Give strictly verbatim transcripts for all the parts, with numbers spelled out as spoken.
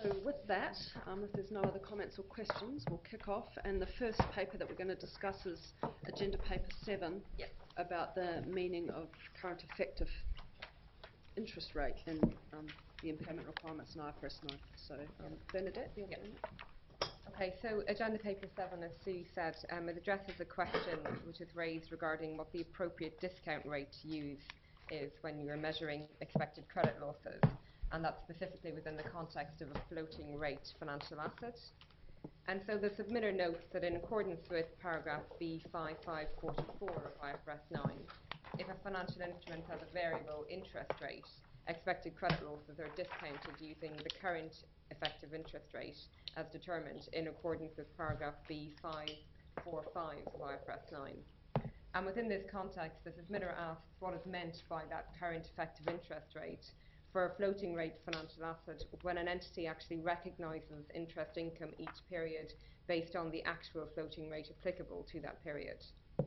so with that, um, if there's no other comments or questions, we'll kick off. And the first paper that we're going to discuss is Agenda Paper seven, yep. about the meaning of current effective interest rate and um, the impairment requirements in I F R S nine. So, um, Bernadette, the other yep. one. Okay, so Agenda Paper seven, as Sue said, um, it addresses a question which is raised regarding what the appropriate discount rate to use is when you are measuring expected credit losses, and that's specifically within the context of a floating rate financial asset. And so the submitter notes that in accordance with paragraph B five five four four of I F R S nine, if a financial instrument has a variable interest rate, expected credit losses are discounted using the current effective interest rate as determined in accordance with paragraph B five four five of I F R S nine. And within this context, the submitter asks what is meant by that current effective interest rate for a floating rate financial asset when an entity actually recognises interest income each period based on the actual floating rate applicable to that period.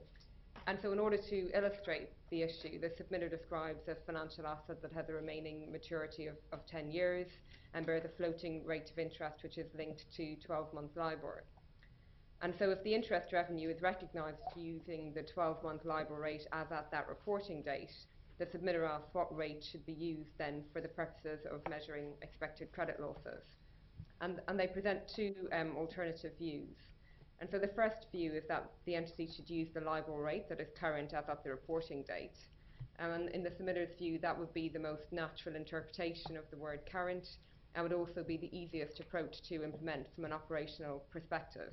And so in order to illustrate the issue, the submitter describes a financial asset that has a remaining maturity of, of ten years and bears a floating rate of interest which is linked to twelve month LIBOR. And so if the interest revenue is recognised using the twelve month LIBOR rate as at that reporting date, the submitter asks what rate should be used then for the purposes of measuring expected credit losses. And, and they present two um, alternative views. And so the first view is that the entity should use the LIBOR rate that is current as at the reporting date. And in the submitter's view, that would be the most natural interpretation of the word current and would also be the easiest approach to implement from an operational perspective.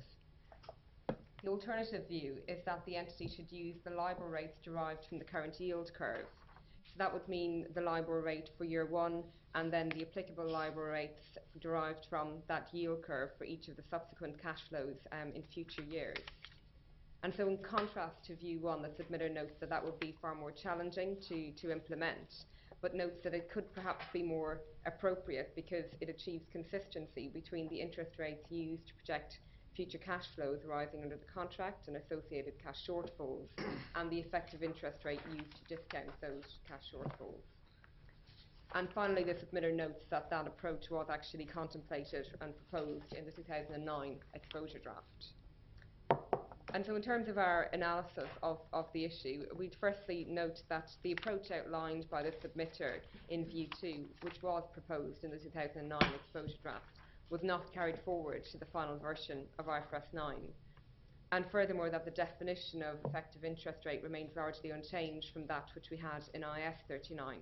The alternative view is that the entity should use the LIBOR rates derived from the current yield curve. So that would mean the LIBOR rate for year one and then the applicable LIBOR rates derived from that yield curve for each of the subsequent cash flows um, in future years. And so in contrast to view one, the submitter notes that that would be far more challenging to, to implement, but notes that it could perhaps be more appropriate because it achieves consistency between the interest rates used to project future cash flows arising under the contract and associated cash shortfalls and the effective interest rate used to discount those cash shortfalls. And finally, the submitter notes that that approach was actually contemplated and proposed in the two thousand nine exposure draft. And so in terms of our analysis of, of the issue, we'd firstly note that the approach outlined by the submitter in view two, which was proposed in the two thousand nine exposure draft, was not carried forward to the final version of I F R S nine. And furthermore, that the definition of effective interest rate remains largely unchanged from that which we had in I S thirty-nine.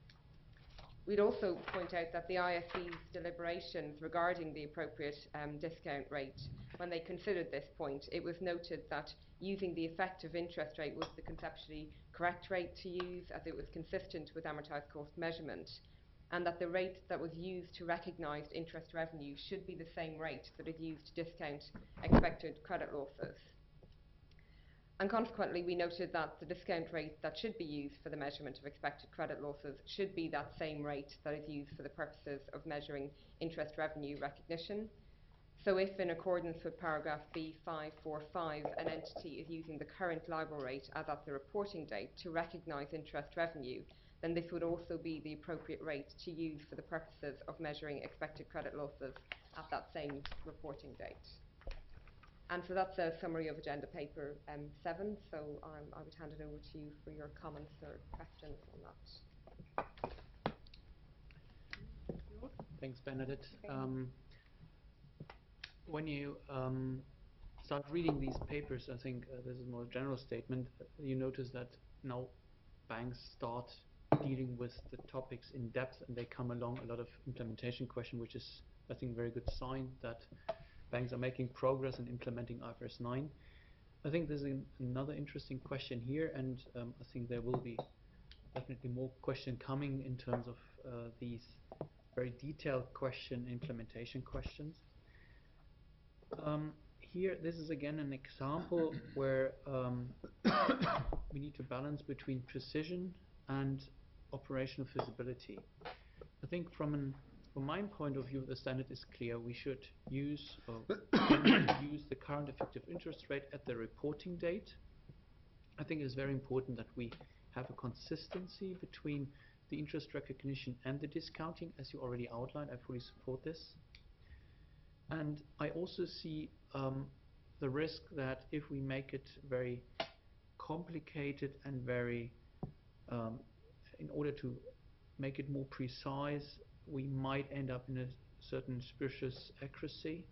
We'd also point out that the I S E's deliberations regarding the appropriate um, discount rate, when they considered this point, it was noted that using the effective interest rate was the conceptually correct rate to use as it was consistent with amortised cost measurement, and that the rate that was used to recognise interest revenue should be the same rate that is used to discount expected credit losses. And consequently, we noted that the discount rate that should be used for the measurement of expected credit losses should be that same rate that is used for the purposes of measuring interest revenue recognition. So if, in accordance with paragraph B five four five, an entity is using the current LIBOR rate as at the reporting date to recognise interest revenue, then this would also be the appropriate rate to use for the purposes of measuring expected credit losses at that same reporting date. And so that's a summary of Agenda Paper um, seven, so um, I would hand it over to you for your comments or questions on that. Thanks, Bernadette. Okay. Um, when you um, start reading these papers, I think uh, this is a more general statement, uh, you notice that now banks start dealing with the topics in depth and they come along a lot of implementation question, which is, I think, a very good sign that banks are making progress in implementing I F R S nine. I think there's an, another interesting question here, and um, I think there will be definitely more question coming in terms of uh, these very detailed question, implementation questions. Um, here, this is again an example where um, we need to balance between precision and operational feasibility. I think from an From my point of view, the standard is clear. We should use, uh, use the current effective interest rate at the reporting date. I think it is very important that we have a consistency between the interest recognition and the discounting, as you already outlined. I fully support this. And I also see um, the risk that if we make it very complicated and very, um, in order to make it more precise, we might end up in a certain suspicious accuracy.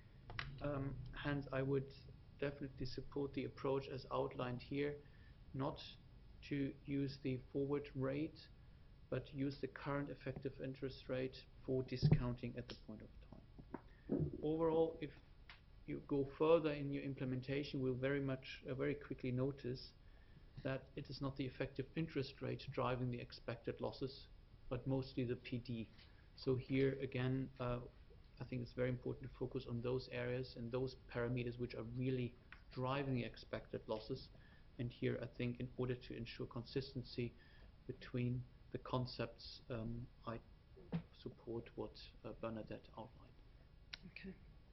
Um, hence, I would definitely support the approach as outlined here, not to use the forward rate, but use the current effective interest rate for discounting at the point of time. Overall, if you go further in your implementation, we'll very much, uh, very quickly notice that it is not the effective interest rate driving the expected losses, but mostly the P D. So here again, uh, I think it's very important to focus on those areas and those parameters which are really driving the expected losses. And here I think in order to ensure consistency between the concepts, um, I support what uh, Bernadette outlined. Okay.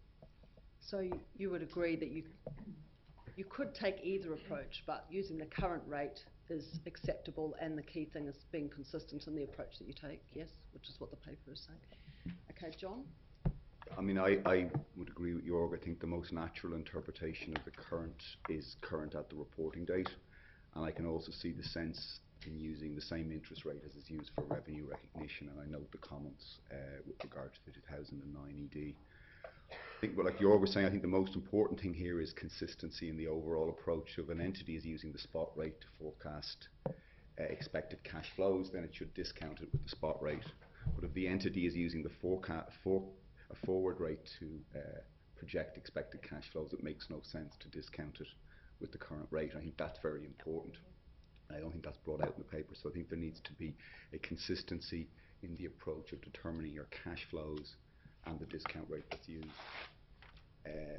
So you, you would agree that you you could take either approach, but using the current rate is acceptable, and the key thing is being consistent in the approach that you take, yes? Which is what the paper is saying. Okay, John? I mean, I, I would agree with Jorg. I think the most natural interpretation of the current is current at the reporting date. And I can also see the sense in using the same interest rate as is used for revenue recognition. And I note the comments uh, with regard to the two thousand nine E D. I think, well, like Jorg was saying, I think the most important thing here is consistency in the overall approach. If an entity is using the spot rate to forecast uh, expected cash flows, then it should discount it with the spot rate. But if the entity is using the forecast for a forward rate to uh, project expected cash flows, it makes no sense to discount it with the current rate. I think that's very important. I don't think that's brought out in the paper, so I think there needs to be a consistency in the approach of determining your cash flows and the discount rate that's used. Uh,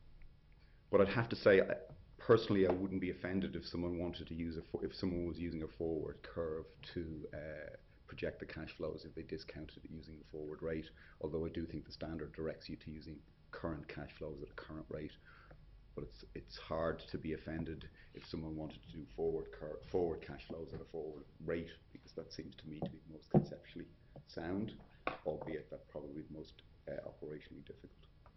but I'd have to say, I, personally, I wouldn't be offended if someone wanted to use a fo if someone was using a forward curve to uh, project the cash flows if they discounted it using the forward rate. Although I do think the standard directs you to using current cash flows at a current rate. But it's it's hard to be offended if someone wanted to do forward cur forward cash flows at a forward rate, because that seems to me to be the most conceptually sound, albeit that probably the most uh, operationally difficult.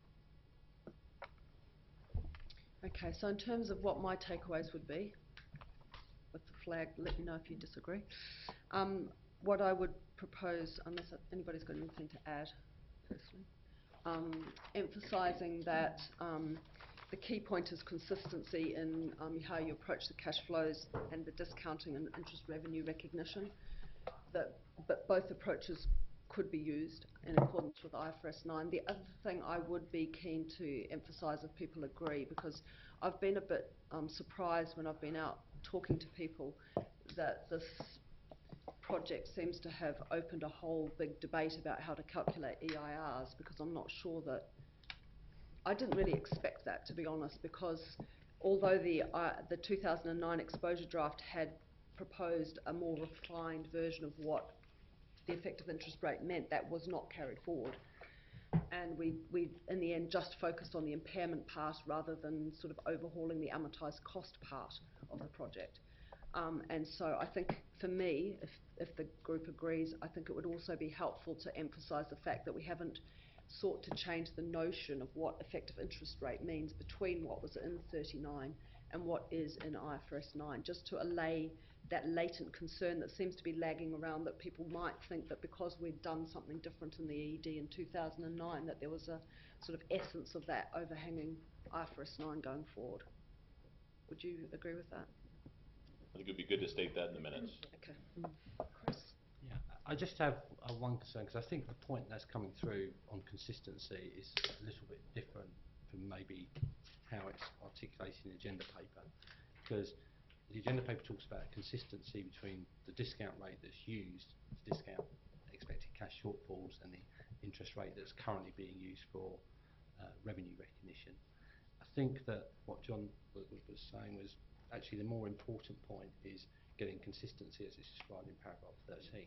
Okay, so in terms of what my takeaways would be, with the flag, let me know if you disagree. Um, what I would propose, unless anybody's got anything to add, firstly, um, emphasising that um, the key point is consistency in um, how you approach the cash flows and the discounting and interest revenue recognition. That, but both approaches could be used in accordance with I F R S nine. The other thing I would be keen to emphasise, if people agree, because I've been a bit um, surprised when I've been out talking to people that this project seems to have opened a whole big debate about how to calculate E I Rs, because I'm not sure that, I didn't really expect that, to be honest, because although the, uh, the two thousand nine exposure draft had proposed a more refined version of what the effective interest rate meant, that was not carried forward. And we, we, in the end, just focused on the impairment part rather than sort of overhauling the amortised cost part of the project. Um, and so I think, for me, if, if the group agrees, I think it would also be helpful to emphasise the fact that we haven't sought to change the notion of what effective interest rate means between what was in thirty-nine and what is in I F R S nine, just to allay that latent concern that seems to be lagging around, that people might think that because we'd done something different in the E D in two thousand nine, that there was a sort of essence of that overhanging I F R S nine going forward. Would you agree with that? I think it would be good to state that in the minutes. Okay. Mm. Chris? Yeah, I just have uh, one concern, because I think the point that's coming through on consistency is a little bit different from maybe how it's articulated in the agenda paper, because the agenda paper talks about consistency between the discount rate that's used to discount expected cash shortfalls and the interest rate that's currently being used for uh, revenue recognition. I think that what John was, was saying was actually the more important point is getting consistency as it's described in paragraph thirteen.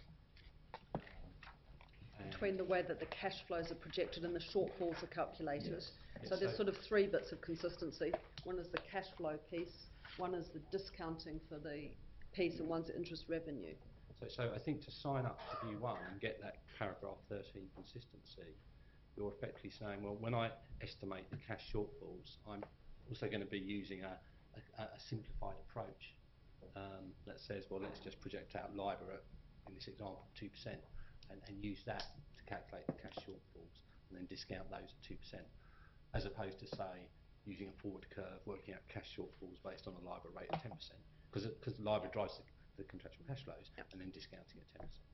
Um, Between the way that the cash flows are projected and the shortfalls are calculated. Yes, So yes, there's so sort of three bits of consistency. One is the cash flow piece, one is the discounting for the piece, and one's interest revenue. So, so I think to sign up to view one and get that paragraph thirteen consistency, you're effectively saying, well, when I estimate the cash shortfalls, I'm also going to be using a, a, a simplified approach um, that says, well, let's just project out LIBOR at, in this example, two percent, and, and use that to calculate the cash shortfalls, and then discount those at two percent, as opposed to, say, using a forward curve, working out cash shortfalls based on a LIBOR rate of ten percent, because because LIBOR drives the, the contractual cash flows, Yep. and then discounting at ten percent.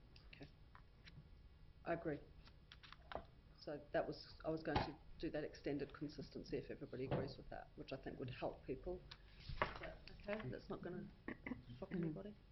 I agree. So that was, I was going to do that extended consistency if everybody agrees with that, which I think would help people. Is that okay? That's not going to shock anybody?